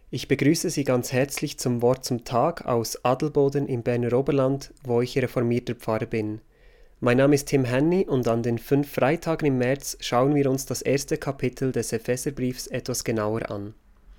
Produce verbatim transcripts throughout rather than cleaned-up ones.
Ich begrüße Sie ganz herzlich zum Wort zum Tag aus Adelboden im Berner Oberland, wo ich reformierter Pfarrer bin. Mein Name ist Tim Henny und an den fünf Freitagen im März schauen wir uns das erste Kapitel des Epheserbriefs etwas genauer an.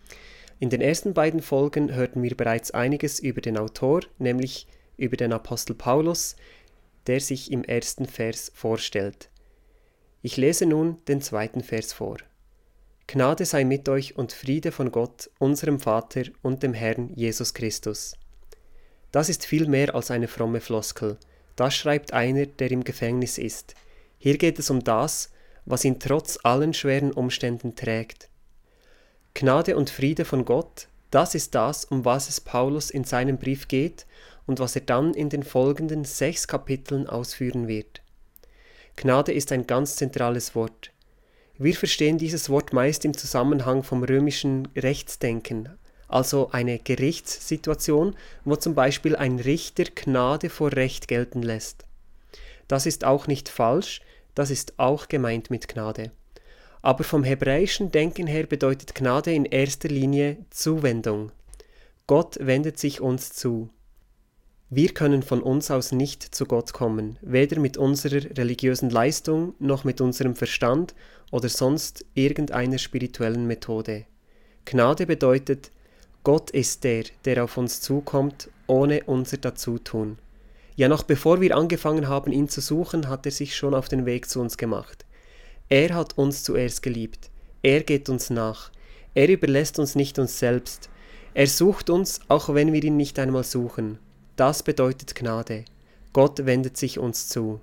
In den ersten beiden Folgen hörten wir bereits einiges über den Autor, nämlich über den Apostel Paulus, der sich im ersten Vers vorstellt. Ich lese nun den zweiten Vers vor. Gnade sei mit euch und Friede von Gott, unserem Vater und dem Herrn Jesus Christus. Das ist viel mehr als eine fromme Floskel. Das schreibt einer, der im Gefängnis ist. Hier geht es um das, was ihn trotz allen schweren Umständen trägt. Gnade und Friede von Gott, das ist das, um was es Paulus in seinem Brief geht und was er dann in den folgenden sechs Kapiteln ausführen wird. Gnade ist ein ganz zentrales Wort. Wir verstehen dieses Wort meist im Zusammenhang vom römischen Rechtsdenken, also eine Gerichtssituation, wo zum Beispiel ein Richter Gnade vor Recht gelten lässt. Das ist auch nicht falsch, das ist auch gemeint mit Gnade. Aber vom hebräischen Denken her bedeutet Gnade in erster Linie Zuwendung. Gott wendet sich uns zu. Wir können von uns aus nicht zu Gott kommen, weder mit unserer religiösen Leistung noch mit unserem Verstand oder sonst irgendeiner spirituellen Methode. Gnade bedeutet, Gott ist der, der auf uns zukommt, ohne unser Dazutun. Ja, noch bevor wir angefangen haben, ihn zu suchen, hat er sich schon auf den Weg zu uns gemacht. Er hat uns zuerst geliebt. Er geht uns nach. Er überlässt uns nicht uns selbst. Er sucht uns, auch wenn wir ihn nicht einmal suchen. Das bedeutet Gnade. Gott wendet sich uns zu.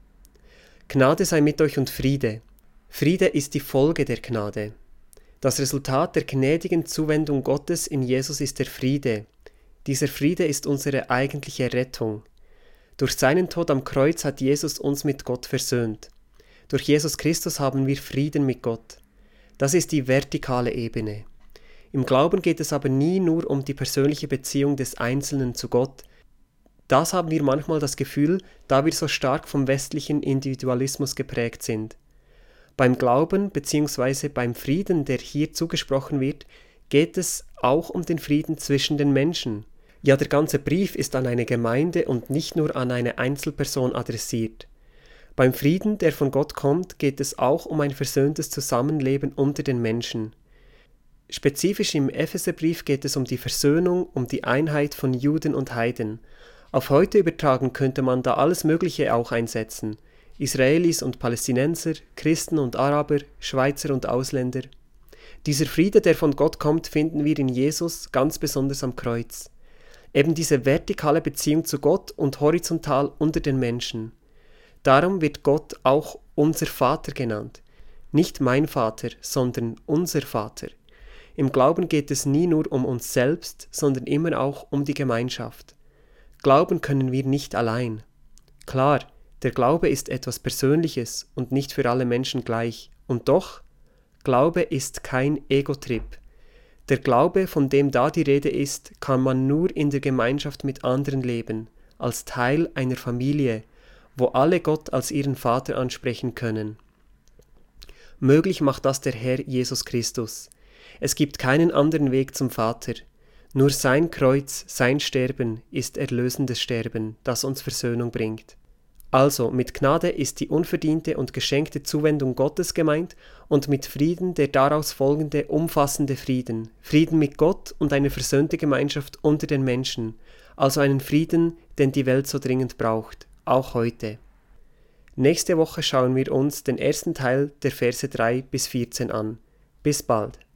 Gnade sei mit euch und Friede. Friede ist die Folge der Gnade. Das Resultat der gnädigen Zuwendung Gottes in Jesus ist der Friede. Dieser Friede ist unsere eigentliche Rettung. Durch seinen Tod am Kreuz hat Jesus uns mit Gott versöhnt. Durch Jesus Christus haben wir Frieden mit Gott. Das ist die vertikale Ebene. Im Glauben geht es aber nie nur um die persönliche Beziehung des Einzelnen zu Gott. Das haben wir manchmal das Gefühl, da wir so stark vom westlichen Individualismus geprägt sind. Beim Glauben bzw. beim Frieden, der hier zugesprochen wird, geht es auch um den Frieden zwischen den Menschen. Ja, der ganze Brief ist an eine Gemeinde und nicht nur an eine Einzelperson adressiert. Beim Frieden, der von Gott kommt, geht es auch um ein versöhntes Zusammenleben unter den Menschen. Spezifisch im Epheserbrief geht es um die Versöhnung, um die Einheit von Juden und Heiden. Auf heute übertragen könnte man da alles Mögliche auch einsetzen. Israelis und Palästinenser, Christen und Araber, Schweizer und Ausländer. Dieser Friede, der von Gott kommt, finden wir in Jesus, ganz besonders am Kreuz. Eben diese vertikale Beziehung zu Gott und horizontal unter den Menschen. Darum wird Gott auch unser Vater genannt. Nicht mein Vater, sondern unser Vater. Im Glauben geht es nie nur um uns selbst, sondern immer auch um die Gemeinschaft. Glauben können wir nicht allein. Klar, der Glaube ist etwas Persönliches und nicht für alle Menschen gleich. Und doch, Glaube ist kein Ego-Trip. Der Glaube, von dem da die Rede ist, kann man nur in der Gemeinschaft mit anderen leben, als Teil einer Familie, wo alle Gott als ihren Vater ansprechen können. Möglich macht das der Herr Jesus Christus. Es gibt keinen anderen Weg zum Vater. Nur sein Kreuz, sein Sterben ist erlösendes Sterben, das uns Versöhnung bringt. Also, mit Gnade ist die unverdiente und geschenkte Zuwendung Gottes gemeint und mit Frieden der daraus folgende umfassende Frieden. Frieden mit Gott und eine versöhnte Gemeinschaft unter den Menschen. Also einen Frieden, den die Welt so dringend braucht, auch heute. Nächste Woche schauen wir uns den ersten Teil der Verse drei bis vierzehn an. Bis bald.